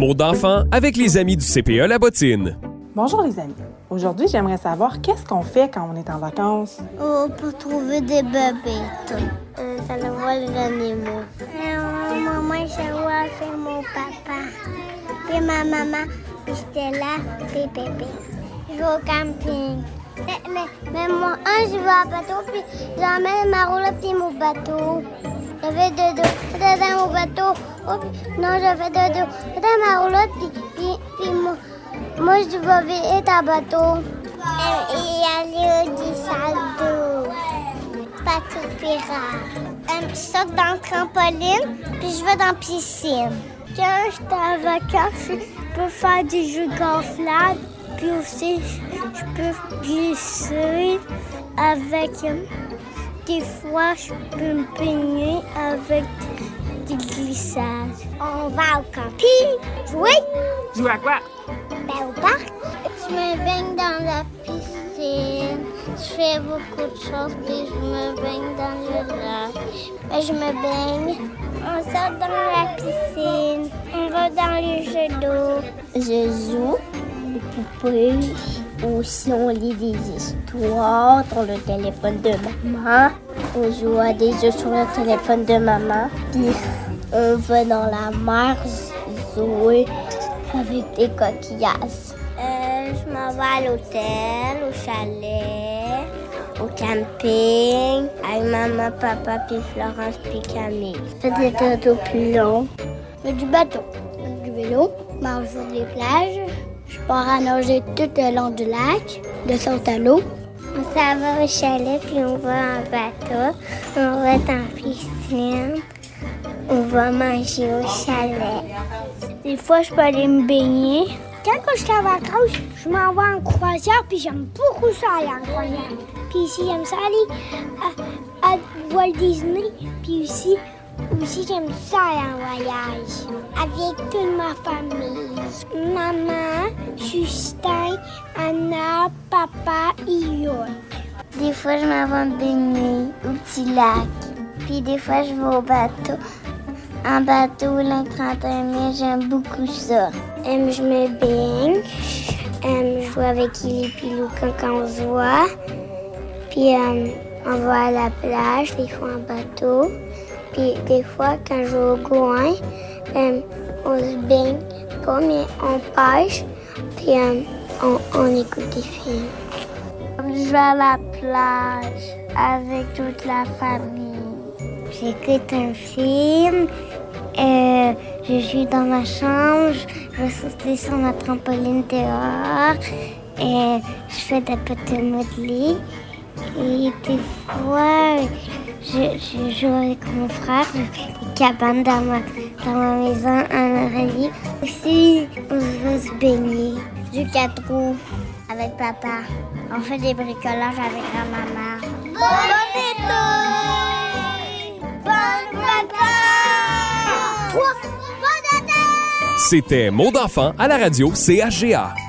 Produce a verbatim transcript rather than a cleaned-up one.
Mots d'enfant avec les amis du C P E La Bottine. Bonjour les amis. Aujourd'hui, j'aimerais savoir qu'est-ce qu'on fait quand on est en vacances. On peut trouver des bébêtes. Euh, ça aller voir les animaux. Euh, maman, je vais voir avec mon papa. Puis ma maman, puis j'étais là, puis bébé. Je vais au camping. Mais, mais, mais moi, un, je vais à bateau, puis j'emmène ma roulotte puis mon bateau. Je fais dodo dans mon bateau. Oh, non, je fais dodo dans ma roulotte, puis, puis, puis moi, moi, je vais vite à bateau. Et aller au sac d'eau. Bateau pirate. Euh, je saute dans le trampoline, puis je vais dans la piscine. Quand je suis en vacances, je peux faire des jeux gonflables, puis aussi, je peux glisser avec... Euh, des fois, je peux me baigner avec des glissades. On va au camping. Jouer. Jouer à quoi? Ben, au parc. Je me baigne dans la piscine. Je fais beaucoup de choses, puis je me baigne dans le lac. Ben, je me baigne. On sort dans la piscine. On va dans les jeux d'eau. Je joue aux poupées. Aussi, on lit des histoires dans le téléphone de maman. On joue à des jeux sur le téléphone de maman. Puis, on va dans la mer jouer avec des coquillages. Euh, je m'en vais à l'hôtel, au chalet, au camping, avec maman, papa, puis Florence, puis Camille. Je fais des bateaux plus longs. Je fais du bateau, du vélo, marche sur les plages. Je pars à nager tout le long du lac, de sorte à l'eau. On s'en va au chalet, puis on va en bateau. On va dans la piscine. On va manger au chalet. Des fois, je peux aller me baigner. Quand je suis en vacances, je m'en vais en croisière, puis j'aime beaucoup ça aller en croisière. Puis ici, j'aime ça aller à, à Walt Disney, puis aussi... Aussi, j'aime ça aller en voyage avec toute ma famille. Maman, Justin, Anna, papa et York. Des fois, je m'en vais me baigner au petit lac. Puis des fois, je vais au bateau. En bateau, le trente et un mai, j'aime beaucoup ça. Euh, je me baigne. Euh, je joue avec Ili et Pilou quand on se voit. Puis euh, on va à la plage, des fois en bateau. Puis des fois, quand je vais au coin, euh, on se baigne pas, mais on pêche, puis euh, on, on écoute des films. Je vais à la plage avec toute la famille. J'écoute un film, euh, je joue dans ma chambre, je vais sauter sur ma trampoline dehors, et je fais des petits modelés. Et des fois, je, je joue avec mon frère, je fais des cabanes dans ma, dans ma maison en oreiller. Aussi, on va se baigner. Du quatre roues avec papa. On fait des bricolages avec ma maman. Bon été! Bonnes vacances! Bon été! C'était Mots d'enfant à la radio C H G A.